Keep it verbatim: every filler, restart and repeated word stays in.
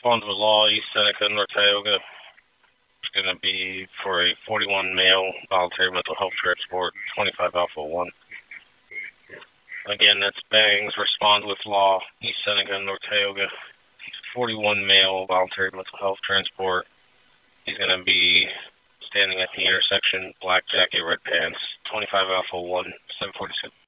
respond to the law, East Seneca, North Tioga. It's going to be for a forty-one male voluntary mental health transport, twenty-five Alpha one. Again, that's Bangs, respond with law, East Seneca, North Tioga. forty-one male voluntary mental health transport. He's going to be standing at the intersection, black jacket, red pants, twenty-five Alpha one, seven forty-six.